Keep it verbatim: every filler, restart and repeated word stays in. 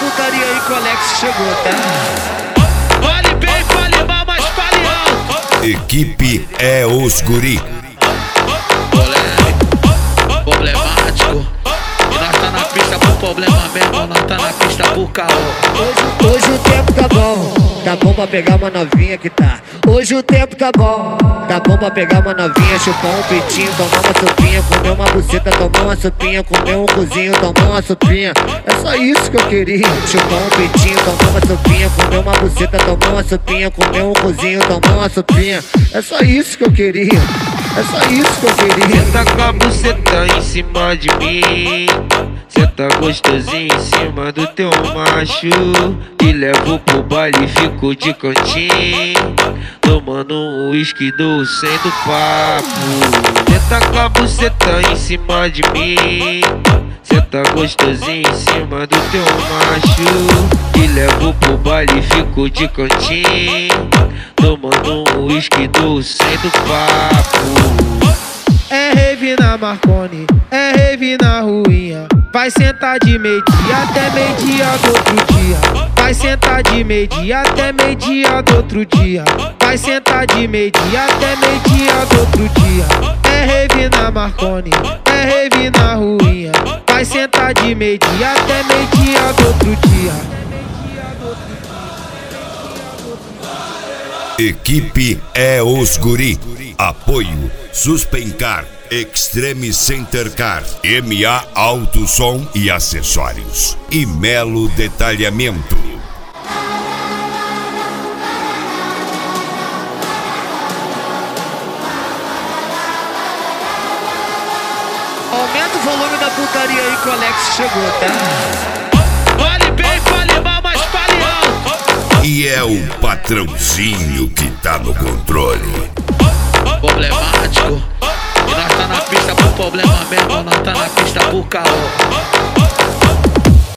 putaria aí que o Alex chegou, tá? Fale bem, fale mal, mas fale alto. Equipe é os guri. Polêmico, problemático. E nós tá na pista por problema mesmo, nós tá na pista por caô. Hoje, hoje o tempo tá bom, tá bom pra pegar uma novinha que tá. Hoje o tempo tá bom, tá bom pra pegar uma novinha, chupar um peitinho, tomar uma sopinha, comer uma buceta, tomar uma sopinha, comer um cozinho, tomar uma sopinha. É só isso que eu queria, chupar um peitinho, tomar uma sopinha, comer uma buceta, tomar uma sopinha, comer um cozinho, tomar uma sopinha. É só isso que eu queria, é só isso que eu queria. Senta com a buceta em cima de mim, senta gostosinho em cima do teu macho, e levo pro baile, fico de cantinho, tomando um uísque do sem do papo. Senta com a buceta em cima de mim, senta gostosinho em cima do teu macho, e levo pro baile, fico de cantinho, tomando um uísque do sem do papo. É rave na Marconi, é rave na ruinha. Vai sentar de meio-dia até meio-dia do outro dia. Vai sentar de meio-dia até meio-dia do outro dia. Vai sentar de meio-dia até meio-dia do outro dia. É rave na Marconi, é rave na ruinha. Vai sentar de meio-dia até meio-dia do outro dia. Equipe é os guri. Apoio Suspencar, Extreme Center Car, M A Auto Som e Acessórios e Melo Detalhamento. Aumenta o volume da putaria aí que o Alex chegou, tá? Fale bem, fale mal, mas fale alto. E é o patrãozinho que tá no controle. Problemático. E nós tá na pista por problema mesmo, nós tá na pista por caô.